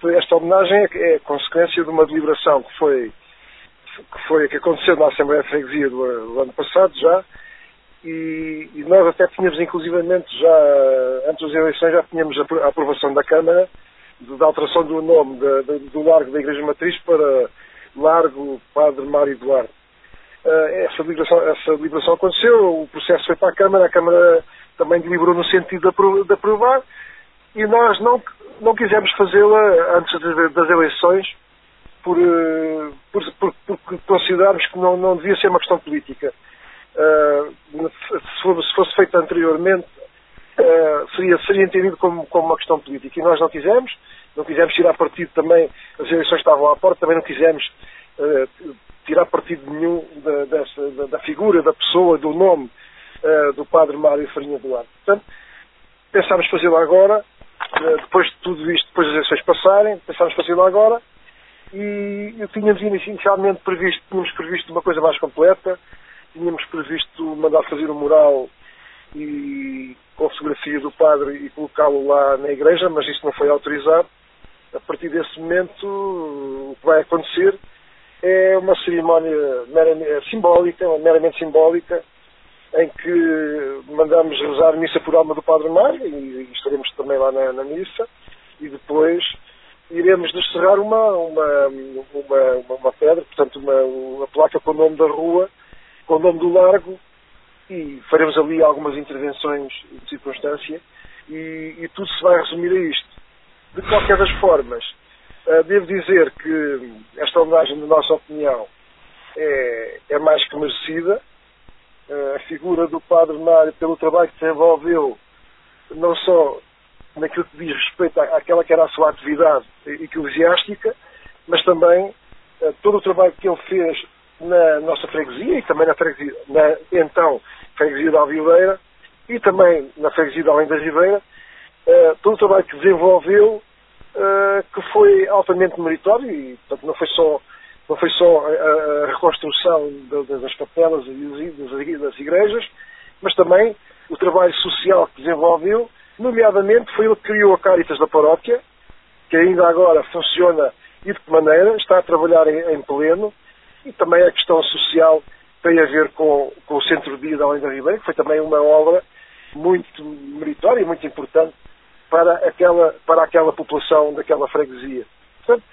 esta homenagem é consequência de uma deliberação que aconteceu na Assembleia de Freguesia do ano passado já, e nós até tínhamos inclusivamente já, antes das eleições, já tínhamos a aprovação da Câmara da alteração do nome do Largo da Igreja Matriz para Largo Padre Mário Duarte. Essa deliberação aconteceu, o processo foi para a Câmara também deliberou no sentido de aprovar, e nós não quisemos fazê-la antes das eleições porque consideramos que não devia ser uma questão política. Se fosse feita anteriormente, seria entendido como uma questão política, e nós não quisemos tirar partido também, as eleições estavam à porta, também não quisemos tirar partido nenhum da figura, da pessoa, do nome do Padre Mário Farinha Duarte. Portanto, pensámos fazê-lo agora, depois de tudo isto, depois das eleições passarem, pensámos fazê-lo agora, e tínhamos inicialmente previsto uma coisa mais completa, tínhamos previsto mandar fazer um mural e com a fotografia do padre e colocá-lo lá na igreja, mas isso não foi autorizado. A partir desse momento, o que vai acontecer é uma cerimónia meramente simbólica, em que mandamos rezar missa por alma do Padre Mário, e estaremos também lá na missa, e depois iremos descerrar uma pedra, portanto uma placa com o nome da rua, com o nome do largo, e faremos ali algumas intervenções de circunstância, e tudo se vai resumir a isto. De qualquer das formas, devo dizer que esta homenagem, na nossa opinião, é mais que merecida. A figura do Padre Mário, pelo trabalho que desenvolveu, não só naquilo que diz respeito àquela que era a sua atividade eclesiástica, mas também todo o trabalho que ele fez na nossa freguesia, e também na freguesia da Alvileira, e também na freguesia de Além da Ribeira, todo o trabalho que desenvolveu, que foi altamente meritório, e portanto não foi só a reconstrução das capelas e das igrejas, mas também o trabalho social que desenvolveu, nomeadamente foi ele que criou a Cáritas da Paróquia, que ainda agora funciona e de que maneira, está a trabalhar em pleno, e também a questão social tem a ver com o Centro de Dia de Além da Ribeira, que foi também uma obra muito meritória e muito importante para aquela população daquela freguesia. Portanto,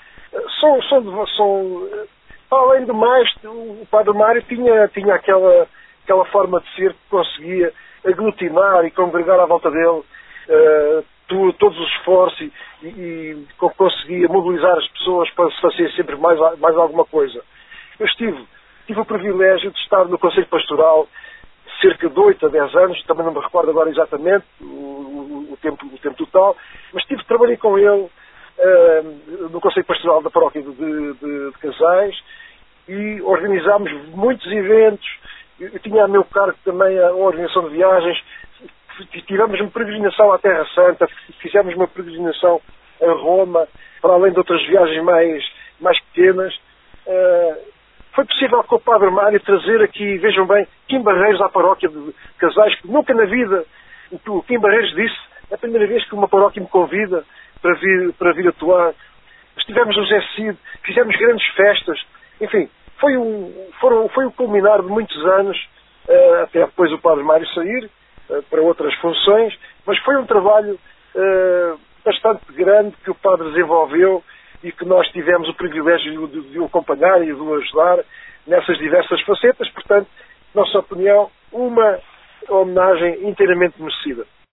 além do mais, o Padre Mário tinha aquela forma de ser que conseguia aglutinar e congregar à volta dele todos os esforços e conseguia mobilizar as pessoas para se fazer sempre mais alguma coisa. Eu tive o privilégio de estar no Conselho Pastoral cerca de 8 a 10 anos, também não me recordo agora exatamente o tempo total, mas trabalhei com ele no Conselho Pastoral da Paróquia de Casais, e organizámos muitos eventos. Eu tinha a meu cargo também a organização de viagens, tivemos uma peregrinação à Terra Santa, fizemos uma peregrinação a Roma, para além de outras viagens mais pequenas. Foi possível com o Padre Mário trazer aqui, vejam bem, Kim Barreiros à paróquia de Casais, que nunca na vida, o Kim Barreiros disse, é a primeira vez que uma paróquia me convida para vir atuar. Estivemos no José Cid, fizemos grandes festas, enfim, foi o culminar de muitos anos, até depois o Padre Mário sair para outras funções, mas foi um trabalho bastante grande que o Padre desenvolveu, e que nós tivemos o privilégio de o acompanhar e de o ajudar nessas diversas facetas. Portanto, nossa opinião, uma homenagem inteiramente merecida.